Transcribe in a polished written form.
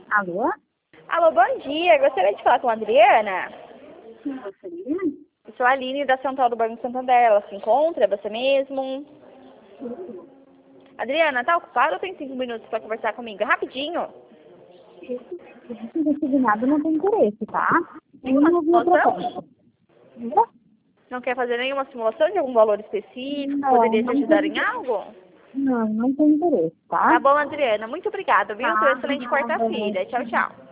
Alô? Alô, bom dia. Gostaria de falar com a Adriana. Quem gostaria? Eu sou a Aline da Central do Banco Santander. Ela se encontra? É você mesmo? Adriana, tá ocupada ou tem 5 minutos para conversar comigo? Rapidinho. Esse designado não tem interesse, tá? Nenhuma Nem ouviu a simulação? proposta. Não quer fazer nenhuma simulação de algum valor específico? Não, Poderia te não ajudar tem em algo? Não tem interesse, tá? Tá bom, Adriana. Muito obrigada, viu? Tenha Tá, uma excelente obrigada. quarta-feira. Tchau, tchau.